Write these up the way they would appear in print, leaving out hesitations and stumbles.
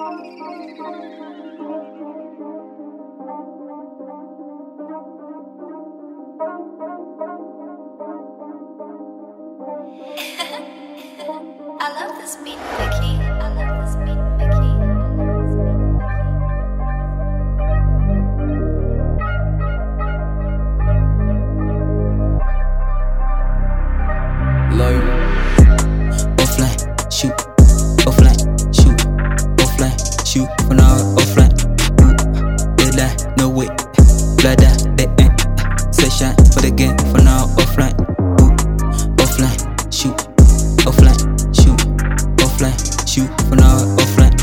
I love this beat, Mickey. I love this beat, Mickey. Low, offline, shoot, offline, shoot, offline, shoot, for now, offline. Deadline, no way, bladder, they ain't session for the game, for now, offline. Offline, shoot, offline, shoot, offline, shoot, for now, offline.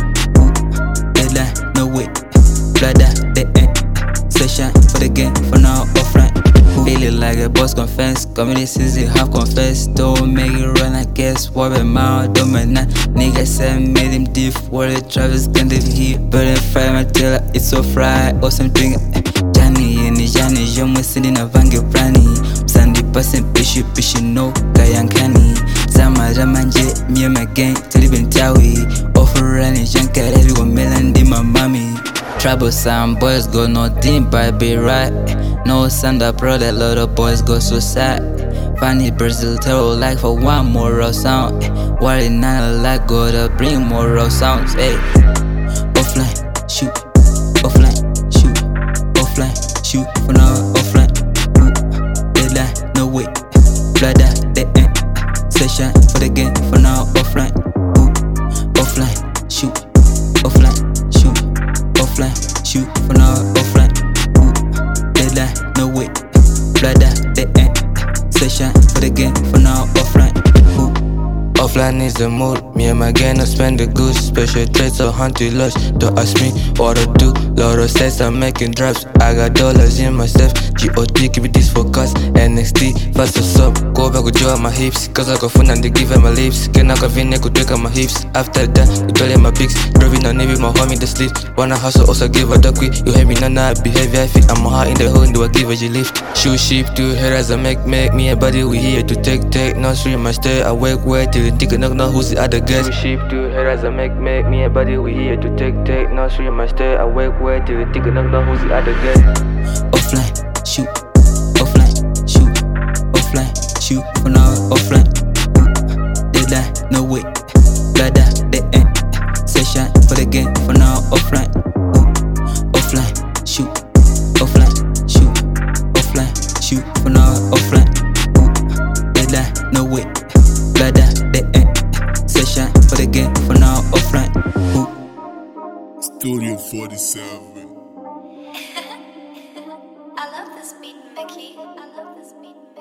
Deadline, no way, bladder, they ain't session for the game, for now, offline. Feeling like a boss confess, community season half confess. Don't make it run, I guess. What a mouth, don't man. Nigga said made him diff. What a Travis can live here. But I fry my tail, it's so fried. Or something. Johnny and Johnny, young was sitting a vange brani. Sandy person, pishy, no, Kayankani. Zama Ramanje, me and my gang, to live in Tawi. Offer running, junk at everyone, melody, my mommy. Troublesome boys go nothing but be right. No stand up, bro, that lot of boys go so sad. Funny Brazil terror like for one more raw sound. Worry none like go to bring more raw sounds. Hey, offline, shoot, offline, shoot, offline, shoot, for now, offline. Deadline, no way, bladder, they ain't session for the game, for now, offline. Offline, shoot, offline, shoot, offline, shoot, for now, offline. Deadline, no way, bladder, they ain't session for the game, for now, offline. Offline is the mood, me and my gang don't spend the goods. Special traits or hunting lush. Don't ask me what to do. Lot of sets, I'm making drops. I got dollars in my stuff. G.O.D. keep it this focus. NXT, fast as up. Go back with joy on my hips. Cause I got fun and they give her my lips. Can I got Vinny could take on my hips. After that, you tell my pics. Driving on Navy, my homie the sleep. Wanna hustle, also give her the quick. You hear me, nah, behavior I fit. I'm hard in the hole, do I give her you lift. Shoe sheep, two headers, I make me and buddy, we here to take. No stream, my stay, I wake till the ticket knock, know who's the other guys. Shoe sheep, two headers, I make me and buddy, we here to take. No stream, my stay, I wake till the ticket knock, know who's the other guys. Offline, shoot, offline, shoot, offline, shoot, for now, offline. Deadline, no way, bladder, they ain't session for the game, for now, offline. Offline, shoot, offline, shoot, offline, shoot, for now, offline. Deadline, no way, bladder, they ain't session for the game, for now, offline. Studio 47. I love this beat, Mickey. I love this beat.